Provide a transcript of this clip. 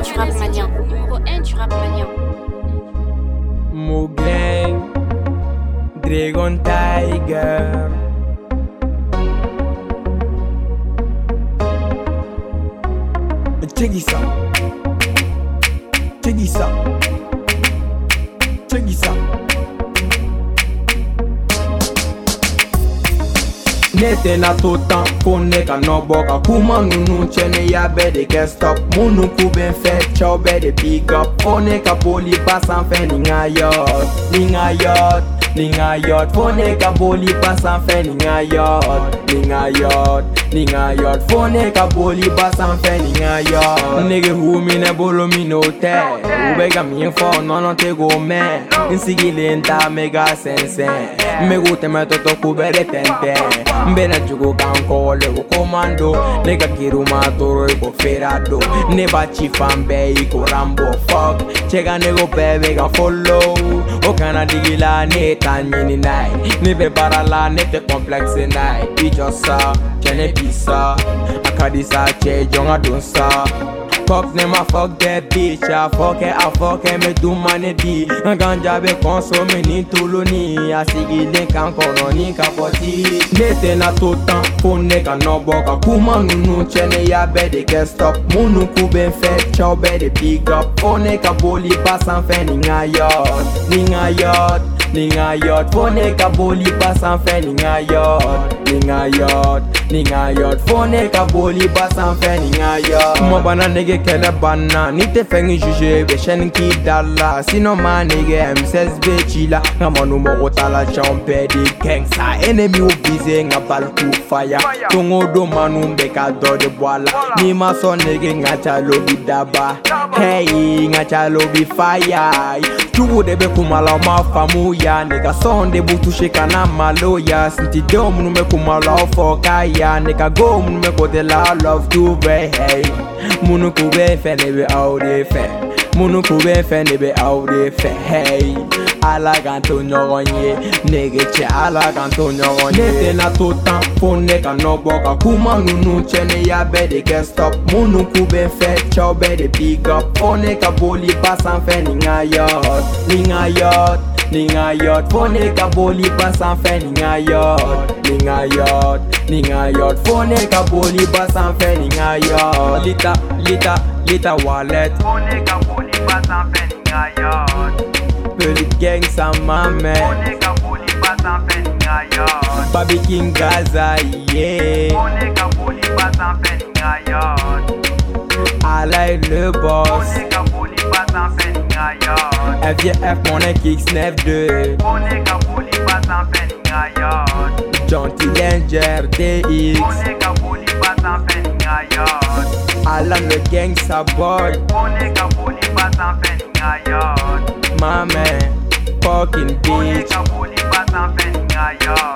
du rap malien. Numéro 1 du rap malien. Mo gang, Dragon Tiger. Check it out. Check it out. Check it out. Nete na totan, kone ka no boka. Kuma nunu chene ya bede get stop. Munu kuben fe, chow bede pick up. Kone ka poli pasan fe ninga yot. Ninga yot, ninga yot. Kone ka poli pasan fe ninga yot. Ninga yot, ninga yot. Kone ka poli pasan fe ninga yot. Nigga who me ne bolo me no te. Ubega mi info, no te go me. Insigi lenta mega sense. Me gusta me toto kubere tente. Mbena jugo kanko lego komando. Nega kiru matoro iko ferado. Neba chifambe iko rambo fuck. Chega nego bebe ga follow. Okana digila ne tanyini nai. Nebe barala ne te complexe nai. Ijosa, chene pisa. Akadisa che jonga donsa. Fuck them, I fuck that bitch. I fuck her, me do money di. Ganja be consomme ni tuloni. I sigi den kan kono ni kapoti. Nete na totan, kone ka no boka. Kuma nunu chene ya bede get stop. Munu kuben fe, chow bede pick up. Kone ka boli pasan fe ninga yot. Ninga yot, ninga yot. Kone ka boli pasan fe ninga yot. Ninga yot, ninga yot. Kone ka boli pasan fe ninga yot. Mobana nege kele bana, ni te fengi juge be shen ki dala. Sino ma nege M16 be chila. Ngama numo otala champe di gangsta. Enemy ou vise nga balku fire. Tongo do manu mbeka do de boala. Ni maso nege nga chalo bi daba. Hey, nga chalo bi fire. Tugu debe kumala ma famuya. Nega sonde butu sheka na maloya. Sinti do munu me kumala fokaya. Nega go munu me kote la love to be hey. Munu kube fe nebe aude fe. Munu kube fe nebe aude fe hey. Ala ganto nyoronye. Nege che ala ganto nyoronye. Nete na totan, kone ka no boka. Kuma nunu chene ya bede get stop. Munu kube fe, chow bede pick up. Kone ka boli pasan fe ninga yot. Ninga yot, ninga yot. Kone ka boli pasan fe ninga yot. Ninga yot, ninga yot. Kone ka boli pasan fe ninga yot. Lita wallet. Kone ka boli pasan fe ninga yot. Petit gang sa mame. Kone ka boli pasan fe ninga yot. Baby King Gaza, yeah. Kone ka boli pasan fe ninga yot. I like le boss. Kone ka boli pasan fe ninga yot. FJF mon kick snap 2. Kone ka boli pasan fe ninga yot. Gentil Danger DX. Kone ka boli pasan fe ninga yot. Alan le gang sa boy. Kone ka boli pasan fe ninga yot. My man, fucking Kone bitch. ka boli pasan fe ninga yot.